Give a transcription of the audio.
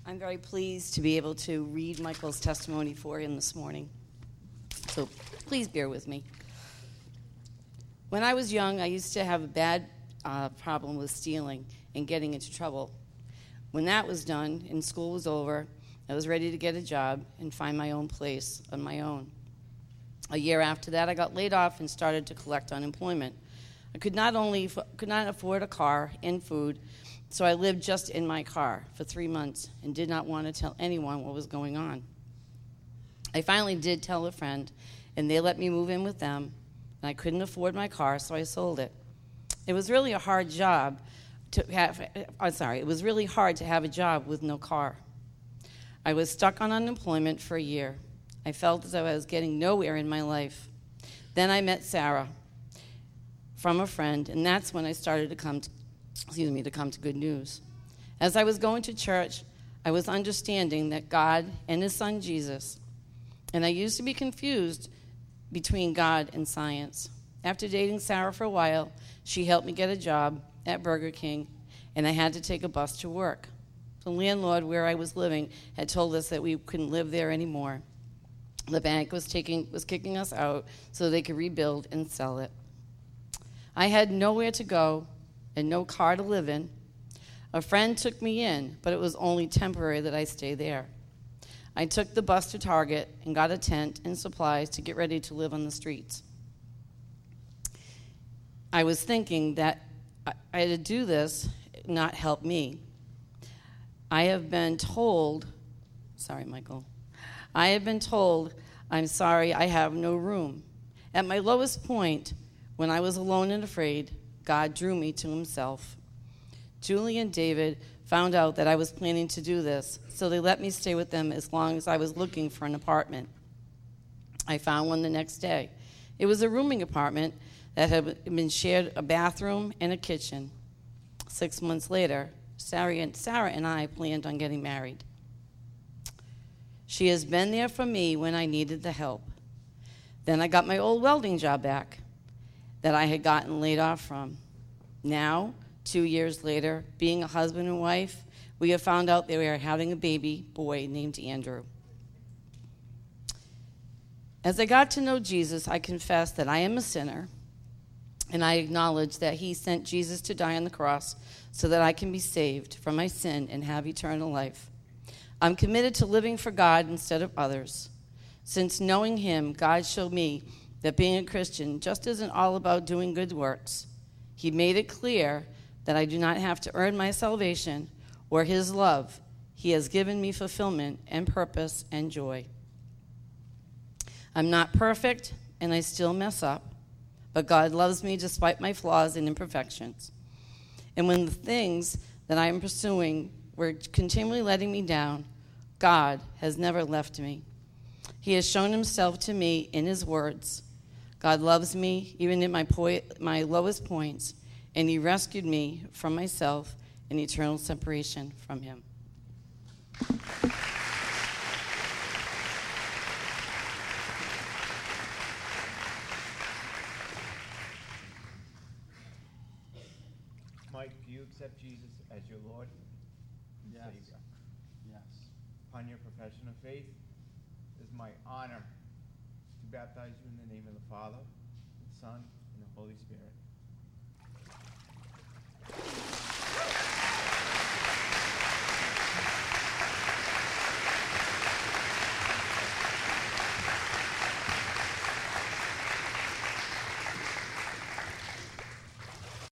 I'm very pleased to be able to read Michael's testimony for him this morning. So please bear with me. When I was young, I used to have a bad problem with stealing and getting into trouble. When that was done and school was over, I was ready to get a job and find my own place on my own. A year after that, I got laid off and started to collect unemployment. I could not afford a car and food, so I lived just in my car for 3 months and did not want to tell anyone what was going on. I finally did tell a friend, and they let me move in with them, and I couldn't afford my car, so I sold it. It was really hard to have a job with no car. I was stuck on unemployment for a year. I felt as though I was getting nowhere in my life. Then I met Sarah from a friend, and that's when I started to come to Good News. As I was going to church, I was understanding that God and his son Jesus, and I used to be confused between God and science. After dating Sarah for a while, she helped me get a job at Burger King, and I had to take a bus to work. The landlord where I was living had told us that we couldn't live there anymore. The bank was kicking us out so they could rebuild and sell it. I had nowhere to go and no car to live in. A friend took me in, but it was only temporary that I stay there. I took the bus to Target and got a tent and supplies to get ready to live on the streets. I was thinking that I had to do this, not help me. I have been told, I'm sorry, I have no room. At my lowest point, when I was alone and afraid, God drew me to himself. Julie and David found out that I was planning to do this, so they let me stay with them as long as I was looking for an apartment. I found one the next day. It was a rooming apartment that had been shared a bathroom and a kitchen. 6 months later, Sarah and I planned on getting married. She has been there for me when I needed the help. Then I got my old welding job back that I had gotten laid off from. Now, 2 years later, being a husband and wife, we have found out that we are having a baby boy named Andrew. As I got to know Jesus, I confessed that I am a sinner, and I acknowledge that he sent Jesus to die on the cross so that I can be saved from my sin and have eternal life. I'm committed to living for God instead of others. Since knowing him, God showed me that being a Christian just isn't all about doing good works. He made it clear that I do not have to earn my salvation or his love. He has given me fulfillment and purpose and joy. I'm not perfect, and I still mess up, but God loves me despite my flaws and imperfections. And when the things that I am pursuing were continually letting me down, God has never left me. He has shown himself to me in his words. God loves me even in my lowest points, and he rescued me from myself and eternal separation from him. Mike, do you accept Jesus as your Lord and Savior? Yes. Upon your profession of faith, it is my honor to baptize you in the name of the Father, the Son, and the Holy Spirit.